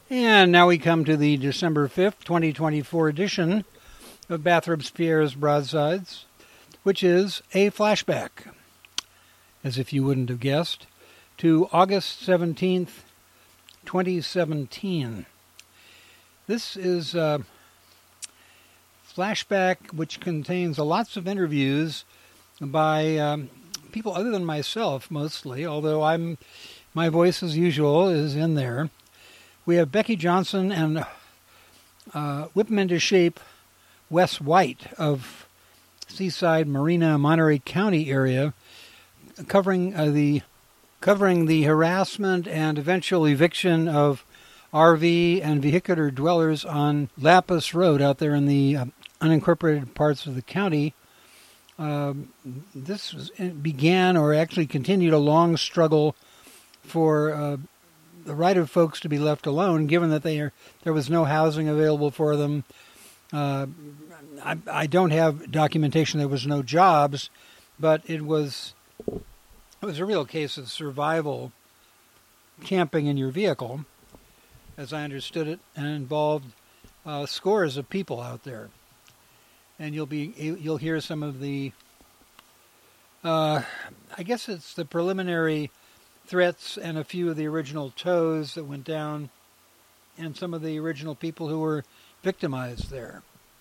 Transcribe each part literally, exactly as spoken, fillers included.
And now we come to the December fifth, twenty twenty-four edition of Bathrobes Pierre's Broadsides, which is a flashback, as if you wouldn't have guessed, to August seventeenth, twenty seventeen. This is a flashback which contains lots of interviews by um, people other than myself, mostly, although I'm my voice, as usual, is in there. We have Becky Johnson and uh, whip him into shape Wes White of Seaside, Marina, Monterey County area, covering uh, the covering the harassment and eventual eviction of R V and vehicular dwellers on Lapis Road out there in the uh, unincorporated parts of the county. Um, this was, began or actually continued a long struggle for uh, the right of folks to be left alone, given that they are, there was no housing available for them. Uh, I, I don't have documentation there was no jobs, but it was it was a real case of survival, camping in your vehicle, as I understood it, and involved uh, scores of people out there. And you'll be you'll hear some of the, uh, I guess it's the preliminary threats and a few of the original tows that went down, and some of the original people who were victimized there.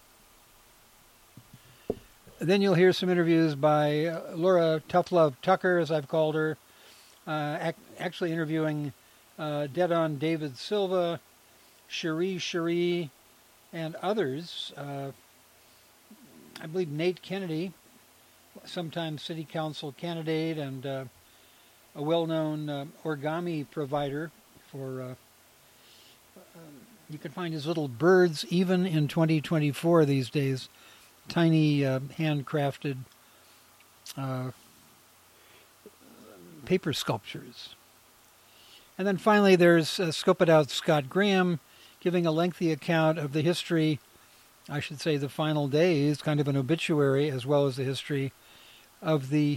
Then you'll hear some interviews by uh, Laura Tough Love Tucker, as I've called her, uh, ac- actually interviewing uh, Dead On David Silva, Cherie Cherie, and others. Uh, I believe Nate Kennedy, sometime city council candidate and uh, a well-known uh, origami provider for, uh, uh, you can find his little birds even in twenty twenty-four these days, tiny uh, handcrafted uh, paper sculptures. And then finally there's uh, Scope It Out Scott Graham giving a lengthy account of the history, I should say the final days, kind of an obituary, as well as the history of the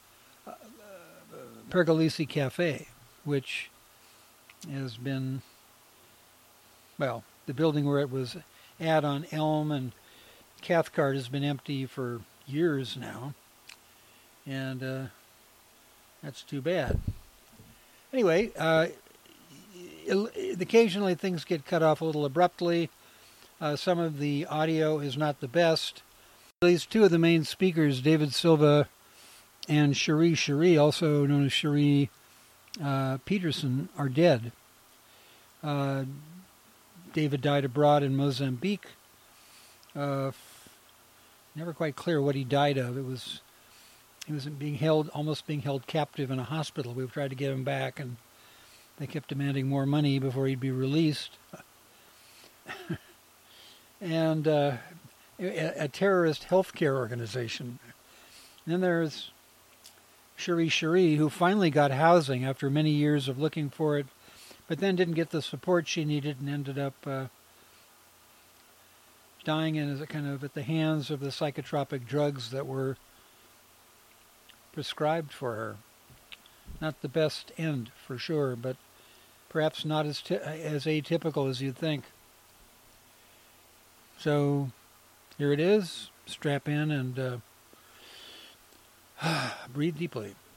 Pergolesi Cafe, which has been, well, the building where it was at on Elm and Cathcart has been empty for years now, and uh, that's too bad. Anyway, uh, occasionally things get cut off a little abruptly. Uh, some of the audio is not the best. At least two of the main speakers, David Silva and Cherie Cherie, also known as Cherie uh, Peterson, are dead. Uh, David died abroad in Mozambique. Uh, never quite clear what he died of. It was he was being held, almost being held captive in a hospital. We've tried to get him back, and they kept demanding more money before he'd be released. and uh, a, a terrorist healthcare organization. And then there's Cherie Cherie, who finally got housing after many years of looking for it, but then didn't get the support she needed and ended up uh, dying in as a kind of at the hands of the psychotropic drugs that were prescribed for her. Not the best end, for sure, but perhaps not as t- as atypical as you'd think. So here it is. Strap in and uh, breathe deeply.